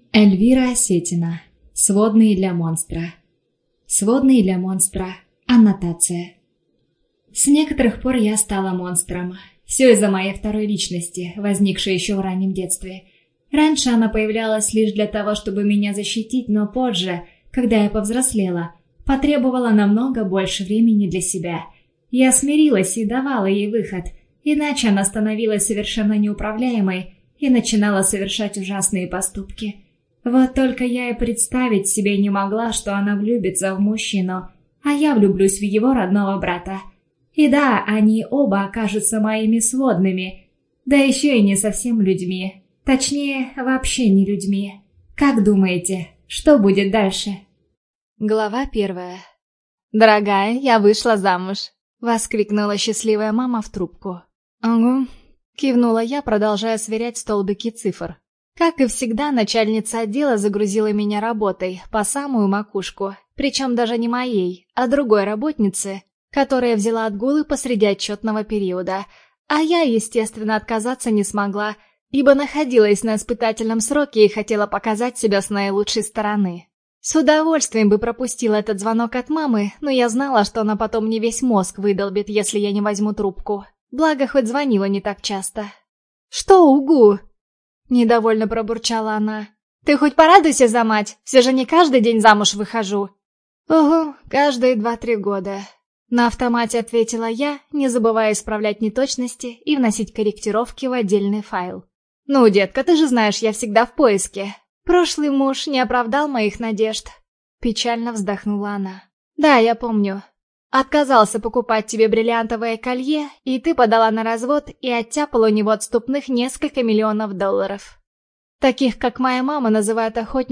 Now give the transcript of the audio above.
Эльвира Осетина. Сводные для монстра. Сводные для монстра. Аннотация. С некоторых пор я стала монстром. Все из-за моей второй личности, возникшей еще в раннем детстве. Раньше она появлялась лишь для того, чтобы меня защитить, но позже, когда я повзрослела, потребовала намного больше времени для себя. Я смирилась и давала ей выход, иначе она становилась совершенно неуправляемой и начинала совершать ужасные поступки. Вот только я и представить себе не могла, что она влюбится в мужчину, а я влюблюсь в его родного брата. И да, они оба окажутся моими сводными, да еще и не совсем людьми. Точнее, вообще не людьми. Как думаете, что будет дальше? Глава 1. «Дорогая, я вышла замуж», — воскликнула счастливая мама в трубку. «Ага», — кивнула я, продолжая сверять столбики цифр. Как и всегда, начальница отдела загрузила меня работой по самую макушку, причем даже не моей, а другой работницы, которая взяла отгулы посреди отчетного периода. А я, естественно, отказаться не смогла, ибо находилась на испытательном сроке и хотела показать себя с наилучшей стороны. С удовольствием бы пропустила этот звонок от мамы, но я знала, что она потом мне весь мозг выдолбит, если я не возьму трубку. Благо, хоть звонила не так часто. «Что, угу?» — недовольно пробурчала она. «Ты хоть порадуйся за мать, все же не каждый день замуж выхожу». «Угу, каждые 2-3 года». На автомате ответила я, не забывая исправлять неточности и вносить корректировки в отдельный файл. «Ну, детка, ты же знаешь, я всегда в поиске. Прошлый муж не оправдал моих надежд». Печально вздохнула она. «Да, я помню. Отказался покупать тебе бриллиантовое колье, и ты подала на развод и оттяпала у него отступных несколько миллионов долларов. Таких, как моя мама, называют охотниками